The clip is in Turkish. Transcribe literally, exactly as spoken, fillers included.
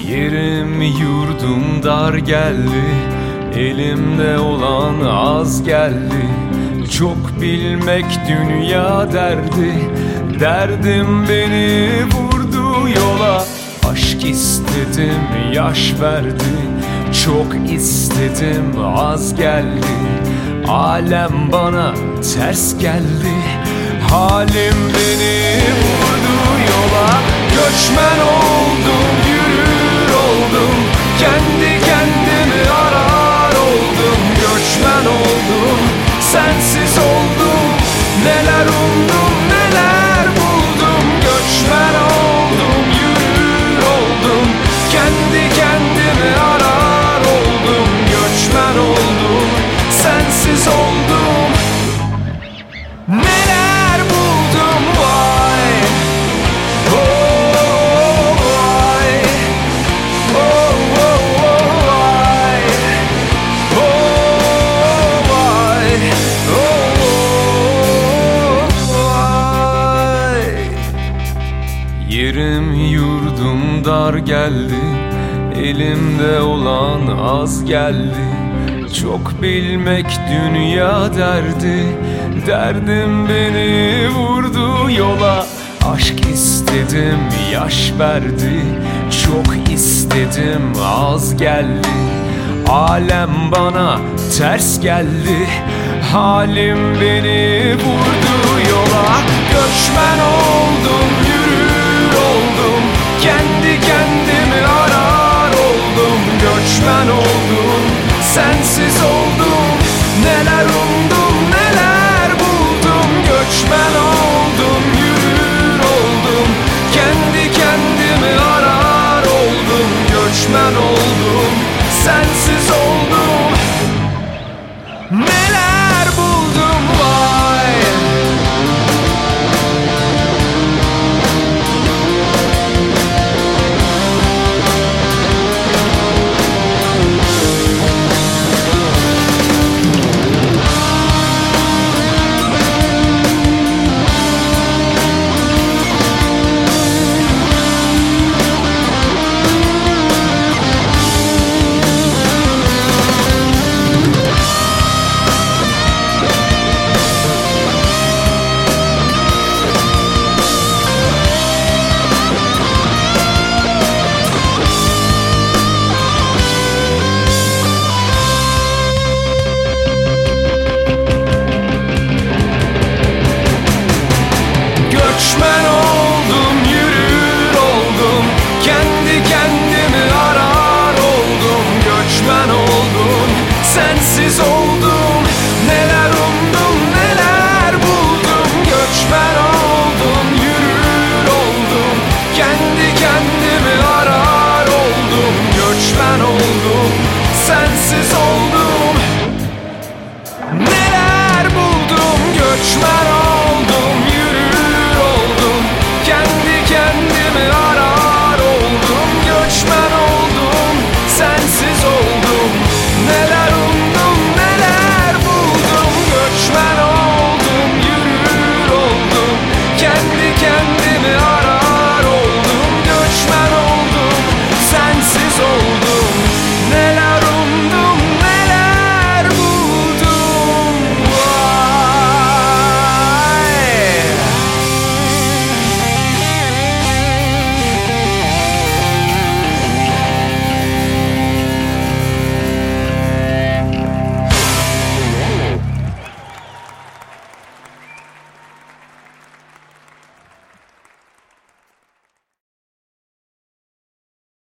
Yerim yurdum dar geldi, elimde olan az geldi. Çok bilmek dünya derdi, derdim beni vurdu yola. Aşk istedim, yaş verdi, çok istedim, az geldi. Alem bana ters geldi, halim beni vurdu yola. Göçmen oldum, yürür oldum, kendi kendimi arar oldum. Göçmen oldum, sensiz oldum, neler umdum, neler buldum. Göçmen oldum, yürür oldum, kendi kendimi arar oldum. Göçmen oldum, sensiz oldum, neler buldum. Vay, oh vay, oh oh oh vay, oh vay, oh vay. Yerim yurdum dar geldi, elimde olan az geldi. Çok bilmek dünya derdi, derdim beni vurdu yola. Aşk istedim, yaş verdi, çok istedim, az geldi. Alem bana ters geldi, halim beni vurdu yola. Göçmen oldum,